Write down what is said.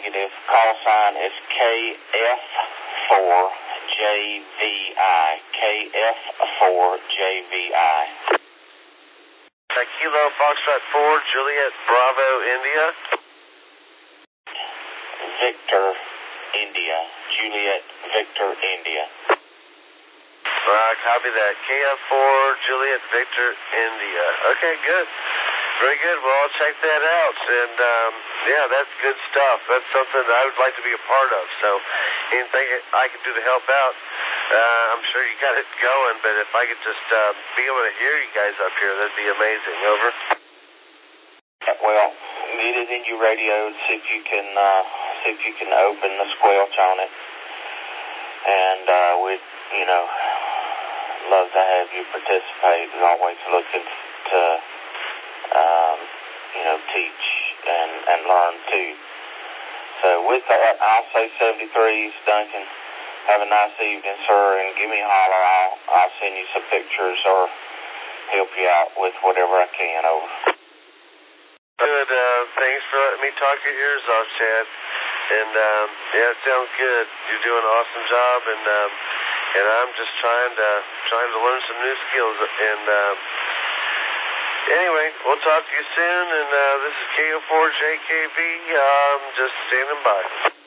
negative. Call sign is KF4JVI. KF4JVI. Kilo Foxtrot 4, Juliet Bravo, India. Victor, India. Juliet, Victor, India. Copy that. KF4, Juliet, Victor, India. Okay, good. Very good. Well, I'll check that out. And, yeah, that's good stuff. That's something that I would like to be a part of. So, anything I can do to help out, I'm sure you got it going. But if I could just be able to hear you guys up here, that'd be amazing. Over. Well, get it in your radio and see if you can open the squelch on it. And we'd, love to have you participate. We're always looking to, teach and learn too. So with that, I'll say 73s, Duncan. Have a nice evening, sir, and give me a holler. I'll send you some pictures or help you out with whatever I can. Over. Good. Thanks for letting me talk your ears off, Chad. And yeah, it sounds good. You're doing an awesome job, and I'm just trying to learn some new skills. And anyway, we'll talk to you soon. And this is KO4JKV. Just standing by.